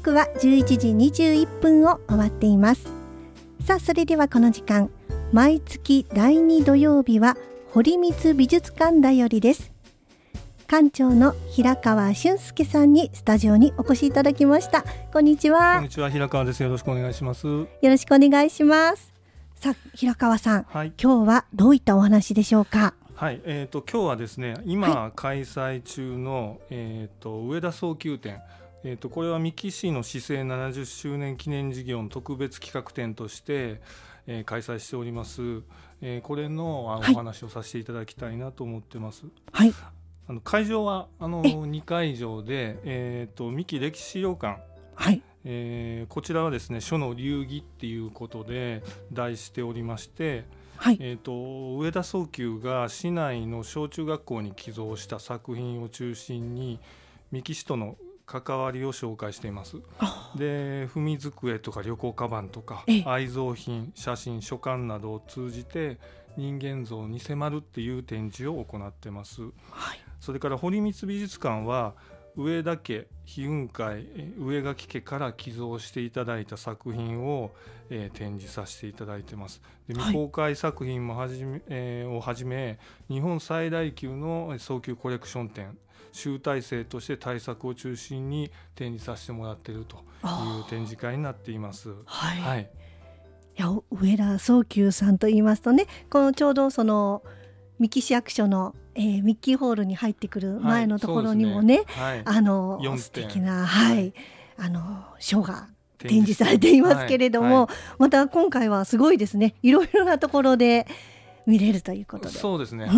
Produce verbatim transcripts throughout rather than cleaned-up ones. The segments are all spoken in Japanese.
刻はじゅういちじにじゅういっぷんを回っています。さあ、それではこの時間、毎月だいに土曜日は堀光美術館だよりです。館長の平川俊介さんにスタジオにお越しいただきました。こんにちは。 こんにちは、平川です。よろしくお願いします。よろしくお願いします。さあ、平川さん、はい、今日はどういったお話でしょうか。 はい、えーと、今日はですね、今開催中の、えーと、上田早急展、えーと、これは三木市の市政ななじゅっしゅうねん記念事業の特別企画展として、えー、開催しております。えー、これのあの、はい、お話をさせていただきたいなと思ってます。 はい、 あの会場はあのにかいじょうで、えーと、三木歴史資料館、 はい、 えー、こちらはですね、書の流儀っていうことで題しておりまして、 はい、 えーと、上田早急が市内の小中学校に寄贈した作品を中心に三木市との関わりを紹介しています。で、文机とか旅行カバンとか愛蔵品、写真、書簡などを通じて人間像に迫るっていう展示を行っています。 はい、 それから堀光美術館は上田家飛雲会上垣家から寄贈していただいた作品を、えー、展示させていただいてます。で、未公開作品もはじめ、えー、をはじめ日本最大級の早急コレクション展、集大成として大作を中心に展示させてもらっているという展示会になっています。 はい、 はい、 いや、上田早急さんと言いますとね、このちょうどその三木市役所のえー、ミッキーホールに入ってくる前のところにもね、はい、あの素敵な、はい、あの書が展示されていますけれども、はいはい、また今回はすごいですね、いろいろなところで見れるということで。 そうですね、 はい、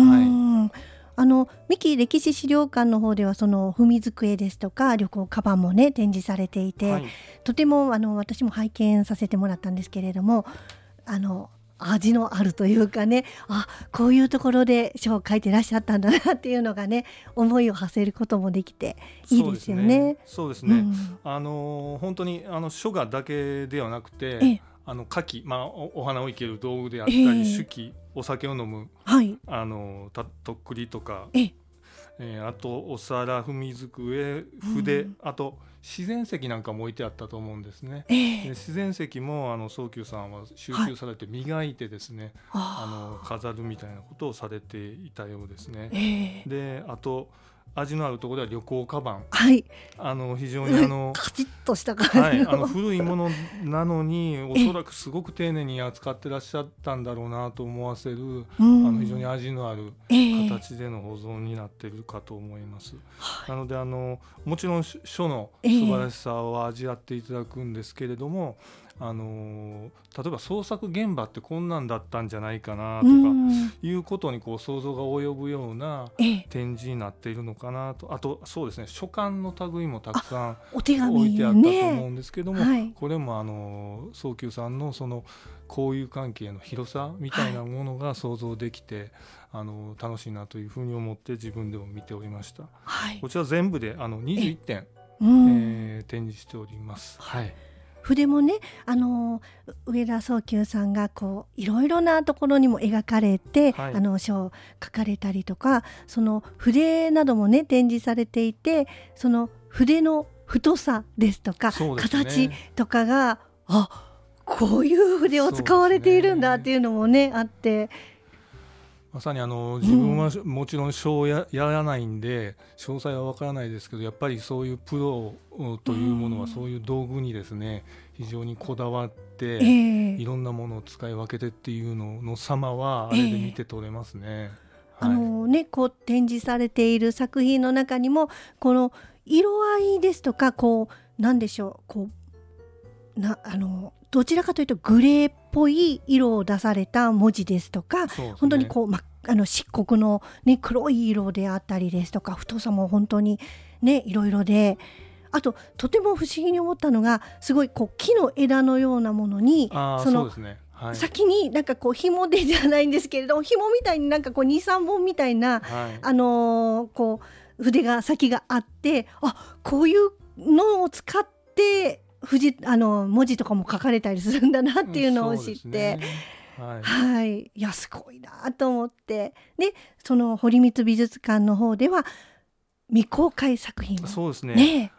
あの三木歴史資料館の方ではその文机ですとか旅行カバンもね展示されていて、はい、とてもあの私も拝見させてもらったんですけれども、あの味のあるというかね、あ、こういうところで書を書いてらっしゃったんだなっていうのがね、思いを馳せることもできていいですよね。 そうですね、うん、あの本当にあの書画だけではなくて、あの花器、まあ、お, お花を生ける道具であったり、えー、酒器、お酒を飲む、 はい、 あのたとっくりとか、 ええー、あとお皿、文机、筆、うん、あと自然石なんかも置いてあったと思うんですね。 えー、 で、自然石もあの早急さんは集中されて磨いてですね、はい、あの飾るみたいなことをされていたようですね。 えー、 で、あと味のあるところでは旅行カバン、 はい、 あの非常にあのカチッとした感じの、 はい、あの古いものなのにおそらくすごく丁寧に扱ってらっしゃったんだろうなと思わせる、あの非常に味のある形での保存になっているかと思います。えー、なのであのもちろん書の素晴らしさを味わっていただくんですけれども、あの例えば創作現場ってこんなんだったんじゃないかなとかいうことにこう想像が及ぶような展示になっているのかなと。あとそうですね、書簡の類もたくさん置いてあったと思うんですけども、 はい、 これもあの早急さんのその交友関係の広さみたいなものが想像できて、はい、あの楽しいなというふうに思って自分でも見ておりました。はい、こちら全部であのにじゅういってん、ええー、展示しております。はい、 筆もね、あの上田早急さんがこういろいろなところにも描かれて、はい、あの書を書かれたりとか、その筆などもね展示されていて、その筆の太さですとか、ね、形とかが、あ、こういう筆を使われているんだっていうのもねあって、 まさにあの自分はもちろん書を や, やらないんで詳細はわからないですけど、やっぱりそういうプロというものはそういう道具にですね非常にこだわって、えー、いろんなものを使い分けてっていうのの様はあれで見て取れますね。えーはい、あのね、こう展示されている作品の中にもこの色合いですとか、こうなんでしょう、こうなあのどちらかというとグレーっぽい色を出された文字ですとか、ね、本当にこう、ま、あの漆黒の、ね、黒い色であったりですとか、太さも本当にねいろいろで、あととても不思議に思ったのが、すごいこう木の枝のようなものに、 あ、 そのそうですね、はい、 先になんかこう紐でじゃないんですけれども、紐みたいになんかこう にさんぼんみたいな、はい、あのー、こう筆が先があって、あ、こういうのを使って藤あの文字とかも書かれたりするんだなっていうのを知って、うん、はいはい、いやすごいなと思って、でその堀光美術館の方では未公開作品も、 そうですね、 ね、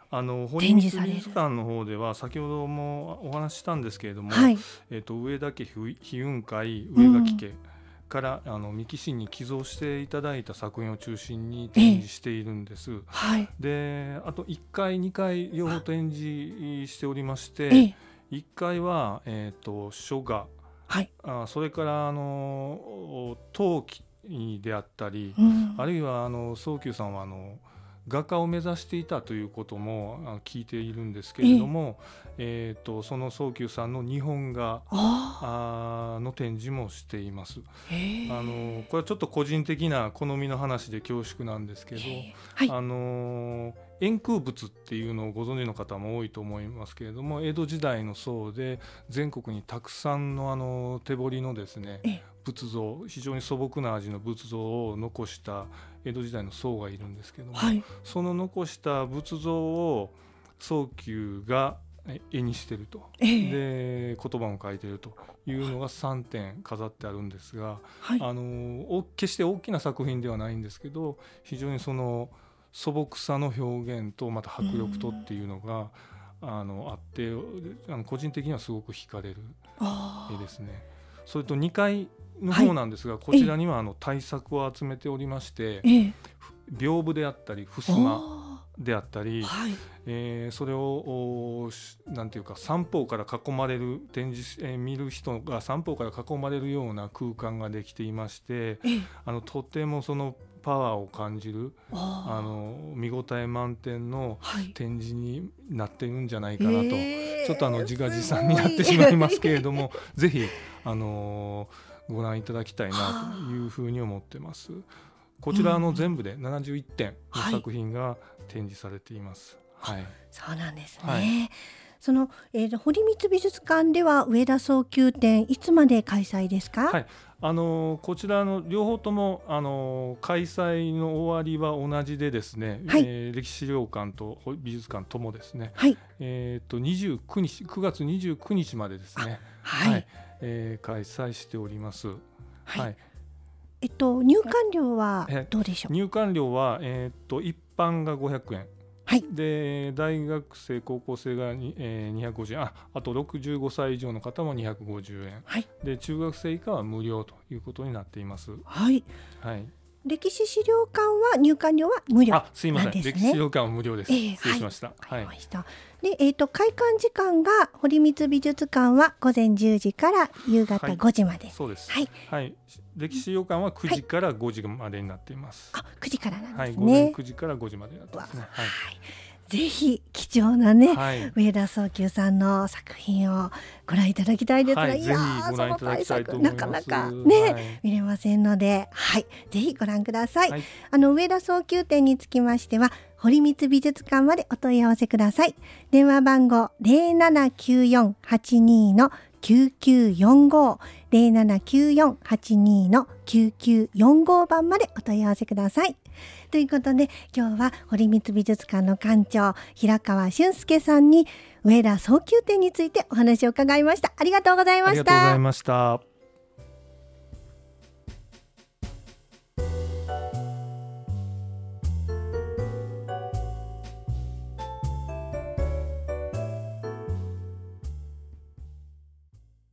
あの堀光美術館の方では先ほどもお話ししたんですけれども、はい、えー、と上田家飛雲会上垣家から、うん、あの三木市に寄贈していただいた作品を中心に展示しているんです、えーはい、であといっかいにかい両方展示しておりまして、えー、いっかいは、えー、と書画、はい、あそれからあの陶器であったり、うん、あるいはあの宗久さんはあの画家を目指していたということも聞いているんですけれども、えー、とその宗久さんの日本画の展示もしています。あのこれはちょっと個人的な好みの話で恐縮なんですけど、はい、あの円空仏っていうのをご存知の方も多いと思いますけれども、江戸時代の僧で全国にたくさんの、あの手彫りのですね仏像、非常に素朴な味の仏像を残した江戸時代の僧がいるんですけども、はい、その残した仏像を宗久が絵にしていると、えー、で言葉も書いているというのがさんてん飾ってあるんですが、はい、あの決して大きな作品ではないんですけど、非常にその素朴さの表現とまた迫力とっていうのがあのあってあの個人的にはすごく惹かれる絵ですね。それとにかいの方なんですが、はい、こちらにはあの大作を集めておりまして、え屏風であったり襖であったり、はい、えー、それをなんていうか三方から囲まれる展示、えー、見る人が三方から囲まれるような空間ができていまして、あのとてもそのパワーを感じるあの見応え満点の展示になってるんじゃないかなと、はい、ちょっとあの自画自賛になってしまいますけれどもぜひあのご覧いただきたいなというふうに思ってます。こちらの全部でななじゅういってんの作品が展示されています、はいはい、 そうなんですね、はい、その、えー、堀光美術館では上田宗久展いつまで開催ですか？ はい、あのー、こちらの両方とも、あのー、開催の終わりは同じでですね、はい、えー、歴史資料館と美術館ともですね、はい、えー、とにじゅうくにちくがつにじゅうくにちまでですね、はいはい、えー、開催しております、はいはい、 えっと、入館料はどうでしょう？ 入館料は、えー、っと一般がごひゃくえん、はい、で大学生高校生がに、えー、にひゃくごじゅうえん、 あ, あとろくじゅうごさい以上の方もにひゃくごじゅうえん、はい、で中学生以下は無料ということになっています。はい、はい、 歴史資料館は入館料は無料なんですね。 あ、すいません、歴史資料館は無料です、えー、失礼しました、 はい、はい、で、えー、と開館時間が堀光美術館はごぜんじゅうじから夕方ごじまで、はい、 そうです、はいはい、歴史資料館はくじからごじまでになっています、 はい、あ、くじからなんですね、はい、 午前くじからごじまでになってますね、はい、 ぜひ貴重なね、はい、上田宗久さんの作品をご覧いただきたいですが、はい、いやー、その大作なかなかね、はい、見れませんので、はい、ぜひご覧ください、はい、あの上田宗久展につきましては堀光美術館までお問い合わせください。電話番号 ゼロななきゅうよんはちに のきゅうきゅうよんご ゼロななきゅうよんはちに のきゅうきゅうよんご番までお問い合わせください。ということで今日は堀光美術館の館長平川俊介さんに上田宗久展についてお話を伺いました。ありがとうございました。 ありがとうございました。